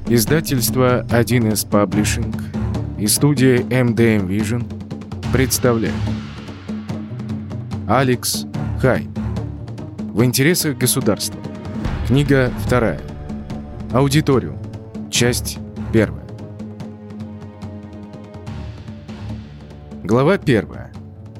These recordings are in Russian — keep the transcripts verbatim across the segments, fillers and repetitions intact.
Издательство один эс Publishing и студия эм дэ эм Vision представляют Алекс Хай. В интересах государства. Книга вторая. Аудиториум. Часть первая. Глава первая.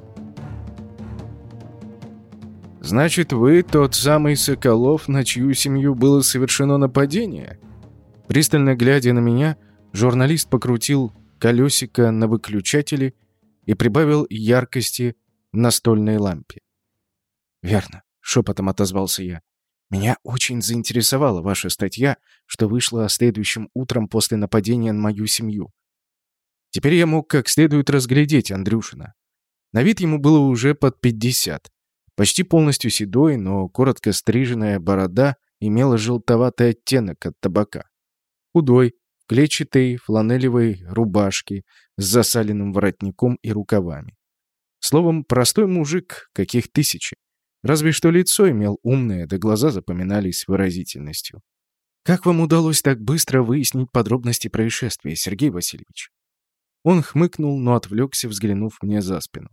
«Значит, вы тот самый Соколов, на чью семью было совершено нападение?» Пристально глядя на меня, журналист покрутил колесико на выключателе и прибавил яркости в настольной лампе. «Верно», — шепотом отозвался я. «Меня очень заинтересовала ваша статья, что вышла следующим утром после нападения на мою семью». Теперь я мог как следует разглядеть Андрюшина. На вид ему было уже под пятьдесят. Почти полностью седой, но коротко стриженная борода имела желтоватый оттенок от табака. Худой, в клетчатой фланелевой рубашке с засаленным воротником и рукавами. Словом, простой мужик, каких тысячи. Разве что лицо имел умное, да глаза запоминались выразительностью. «Как вам удалось так быстро выяснить подробности происшествия, Сергей Васильевич?» Он хмыкнул, но отвлекся, взглянув мне за спину.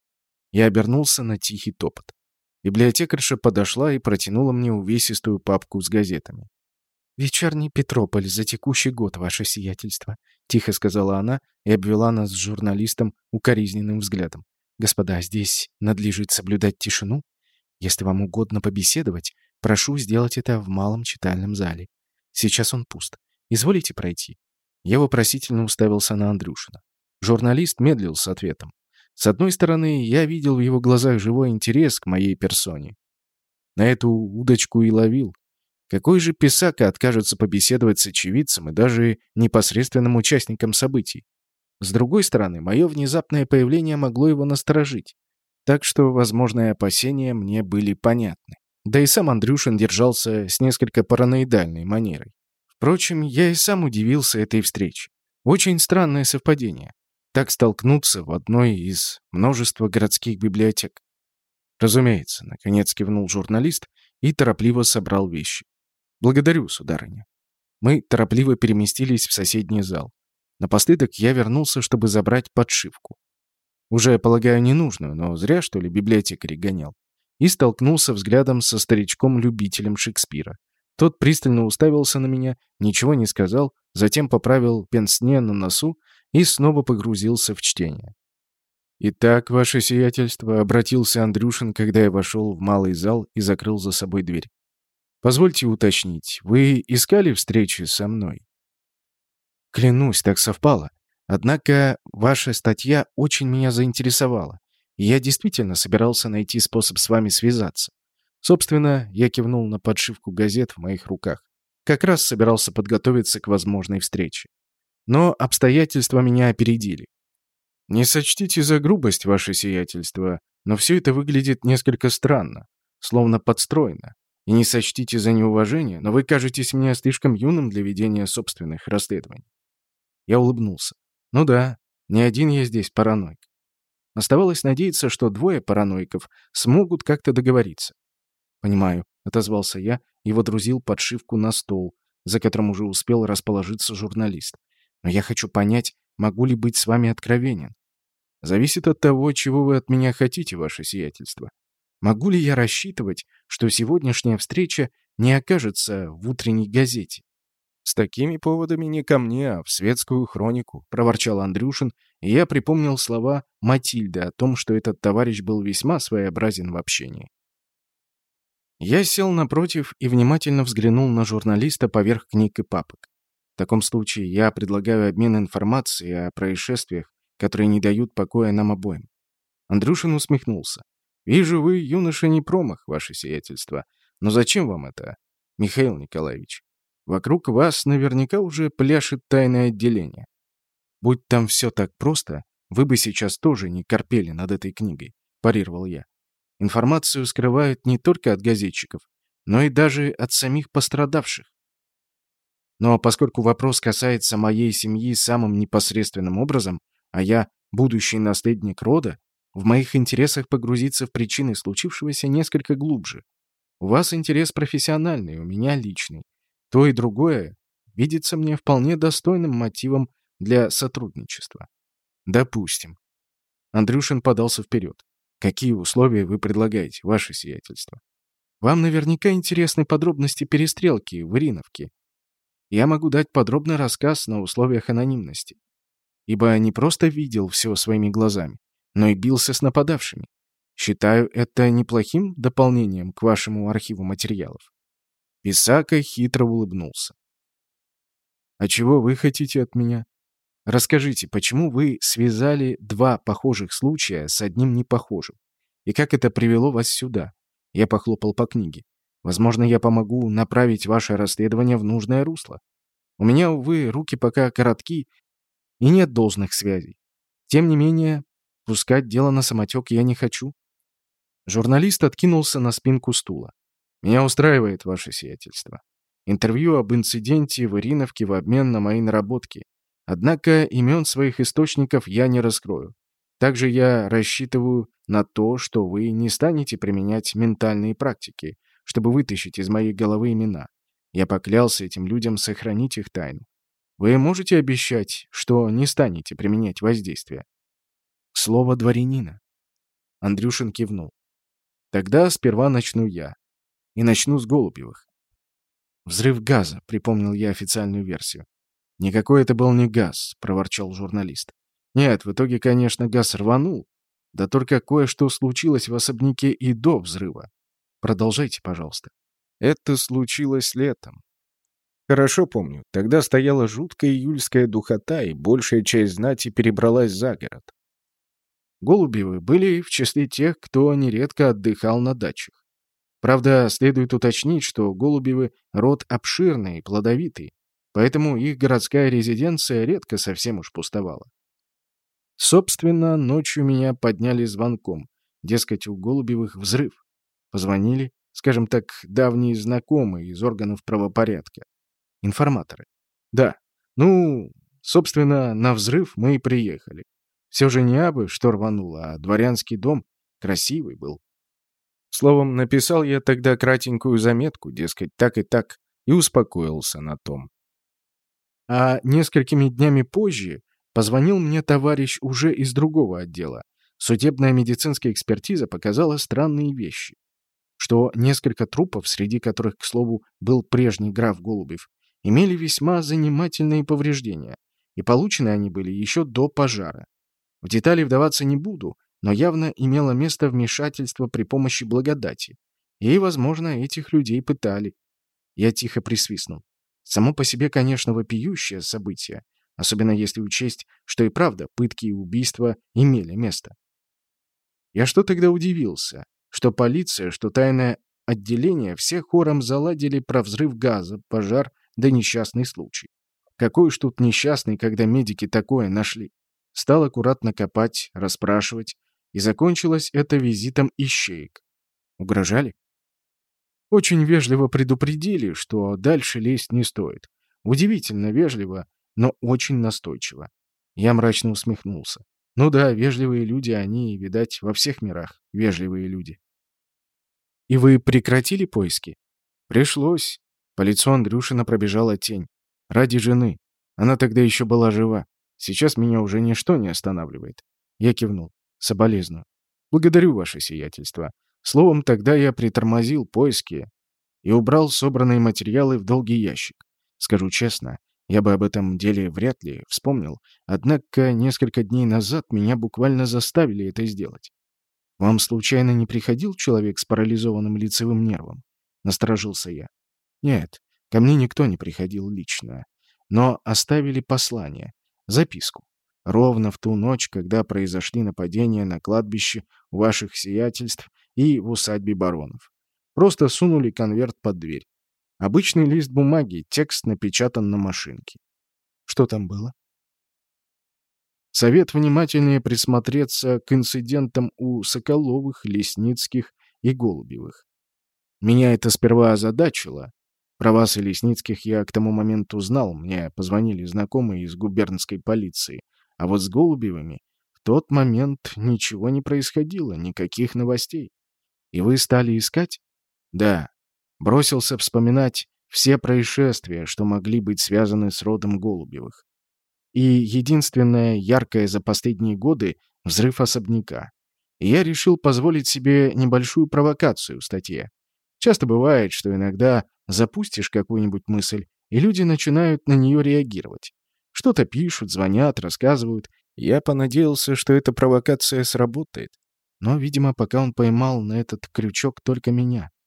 Я обернулся на тихий топот. Библиотекарша подошла и протянула мне увесистую папку с газетами. «Вечерний Петрополь за текущий год, ваше сиятельство», — тихо сказала она и обвела нас с журналистом укоризненным взглядом. «Господа, здесь надлежит соблюдать тишину. Если вам угодно побеседовать, прошу сделать это в малом читальном зале. Сейчас он пуст. Изволите пройти?» Я вопросительно уставился на Андрюшина. Журналист медлил с ответом. С одной стороны, я видел в его глазах живой интерес к моей персоне. На эту удочку и ловил. Какой же писака откажется побеседовать с очевидцем и даже непосредственным участником событий? С другой стороны, мое внезапное появление могло его насторожить. Так что возможные опасения мне были понятны. Да и сам Андрюшин держался с несколько параноидальной манерой. Впрочем, я и сам удивился этой встрече. Очень странное совпадение. Так столкнуться в одной из множества городских библиотек. Разумеется, наконец кивнул журналист и торопливо собрал вещи. «Благодарю, сударыня». Мы торопливо переместились в соседний зал. Напоследок я вернулся, чтобы забрать подшивку. Уже, полагаю, ненужную, но зря, что ли, библиотекарь гонял. И столкнулся взглядом со старичком-любителем Шекспира. Тот пристально уставился на меня, ничего не сказал, затем поправил пенсне на носу и снова погрузился в чтение. «Итак, ваше сиятельство», — обратился Андрюшин, когда я вошел в малый зал и закрыл за собой дверь. «Позвольте уточнить, вы искали встречи со мной?» «Клянусь, так совпало. Однако ваша статья очень меня заинтересовала, и я действительно собирался найти способ с вами связаться. Собственно, я кивнул на подшивку газет в моих руках. Как раз собирался подготовиться к возможной встрече. Но обстоятельства меня опередили. Не сочтите за грубость, ваше сиятельство, но все это выглядит несколько странно, словно подстроено. И не сочтите за неуважение, но вы кажетесь мне слишком юным для ведения собственных расследований». Я улыбнулся. «Ну да, не один я здесь параноик». Оставалось надеяться, что двое параноиков смогут как-то договориться. «Понимаю», — отозвался я и водрузил подшивку на стол, за которым уже успел расположиться журналист. «Но я хочу понять, могу ли быть с вами откровенен. Зависит от того, чего вы от меня хотите, ваше сиятельство. Могу ли я рассчитывать, что сегодняшняя встреча не окажется в утренней газете?» «С такими поводами не ко мне, а в светскую хронику», — проворчал Андрюшин, и я припомнил слова Матильды о том, что этот товарищ был весьма своеобразен в общении. Я сел напротив и внимательно взглянул на журналиста поверх книг и папок. В таком случае я предлагаю обмен информацией о происшествиях, которые не дают покоя нам обоим. Андрюшин усмехнулся. «Вижу, вы, юноша, не промах, ваше сиятельство. Но зачем вам это, Михаил Николаевич? Вокруг вас наверняка уже пляшет тайное отделение. Будь там все так просто, вы бы сейчас тоже не корпели над этой книгой», — парировал я. «Информацию скрывают не только от газетчиков, но и даже от самих пострадавших. Но поскольку вопрос касается моей семьи самым непосредственным образом, а я будущий наследник рода, в моих интересах погрузиться в причины случившегося несколько глубже. У вас интерес профессиональный, у меня личный. То и другое видится мне вполне достойным мотивом для сотрудничества. Допустим. Андрюшин подался вперед. Какие условия вы предлагаете, ваше сиятельство? Вам наверняка интересны подробности перестрелки в Ириновке. Я могу дать подробный рассказ на условиях анонимности, ибо не просто видел все своими глазами, но и бился с нападавшими. Считаю это неплохим дополнением к вашему архиву материалов. Писака хитро улыбнулся. А чего вы хотите от меня? Расскажите, почему вы связали два похожих случая с одним непохожим? И как это привело вас сюда? Я похлопал по книге. Возможно, я помогу направить ваше расследование в нужное русло. У меня, увы, руки пока коротки и нет должных связей. Тем не менее, пускать дело на самотек я не хочу. Журналист откинулся на спинку стула. Меня устраивает ваше сиятельство. Интервью об инциденте в Ириновке в обмен на мои наработки. Однако имен своих источников я не раскрою. Также я рассчитываю на то, что вы не станете применять ментальные практики, чтобы вытащить из моей головы имена. Я поклялся этим людям сохранить их тайну. Вы можете обещать, что не станете применять воздействие? Слово дворянина. Андрюшин кивнул. Тогда сперва начну я. И начну с Голубевых. Взрыв газа, припомнил я официальную версию. Никакой это был не газ, проворчал журналист. Нет, в итоге, конечно, газ рванул. Да только кое-что случилось в особняке и до взрыва. Продолжайте, пожалуйста. Это случилось летом. Хорошо помню, тогда стояла жуткая июльская духота, и большая часть знати перебралась за город. Голубевы были в числе тех, кто нередко отдыхал на дачах. Правда, следует уточнить, что Голубевы — род обширный и плодовитый, поэтому их городская резиденция редко совсем уж пустовала. Собственно, ночью меня подняли звонком. Дескать, у Голубевых взрыв. Позвонили, скажем так, давние знакомые из органов правопорядка. Информаторы. Да. Ну, собственно, на взрыв мы и приехали. Все же не абы что рвануло, а дворянский дом красивый был. Словом, написал я тогда кратенькую заметку, дескать, так и так, и успокоился на том. А несколькими днями позже позвонил мне товарищ уже из другого отдела. Судебная медицинская экспертиза показала странные вещи. Что несколько трупов, среди которых, к слову, был прежний граф Голубев, имели весьма занимательные повреждения, и получены они были еще до пожара. В детали вдаваться не буду, но явно имело место вмешательство при помощи благодати. И, возможно, этих людей пытали. Я тихо присвистнул. Само по себе, конечно, вопиющее событие, особенно если учесть, что и правда пытки и убийства имели место. Я что тогда удивился, что полиция, что тайное отделение все хором заладили про взрыв газа, пожар да несчастный случай. Какой уж тут несчастный, когда медики такое нашли. Стал аккуратно копать, расспрашивать, и закончилось это визитом ищеек. Угрожали? Очень вежливо предупредили, что дальше лезть не стоит. Удивительно вежливо, но очень настойчиво. Я мрачно усмехнулся. Ну да, вежливые люди, они, видать, во всех мирах вежливые люди. И вы прекратили поиски? Пришлось. По лицу Андрюшина пробежала тень. Ради жены. Она тогда еще была жива. Сейчас меня уже ничто не останавливает. Я кивнул. Соболезную. Благодарю ваше сиятельство. Словом, тогда я притормозил поиски и убрал собранные материалы в долгий ящик. Скажу честно, я бы об этом деле вряд ли вспомнил, однако несколько дней назад меня буквально заставили это сделать. «Вам случайно не приходил человек с парализованным лицевым нервом?» — насторожился я. «Нет, ко мне никто не приходил лично, но оставили послание, записку. Ровно в ту ночь, когда произошли нападения на кладбище у ваших сиятельств и в усадьбе баронов. Просто сунули конверт под дверь. Обычный лист бумаги, текст напечатан на машинке. Что там было? Совет внимательнее присмотреться к инцидентам у Соколовых, Лесницких и Голубевых. Меня это сперва озадачило. Про вас и Лесницких я к тому моменту знал, мне позвонили знакомые из губернской полиции. А вот с Голубевыми в тот момент ничего не происходило, никаких новостей. И вы стали искать? Да. Бросился вспоминать все происшествия, что могли быть связаны с родом Голубевых. И единственное яркое за последние годы — взрыв особняка. И я решил позволить себе небольшую провокацию в статье. Часто бывает, что иногда запустишь какую-нибудь мысль, и люди начинают на нее реагировать. Что-то пишут, звонят, рассказывают. Я понадеялся, что эта провокация сработает. Но, видимо, пока он поймал на этот крючок только меня.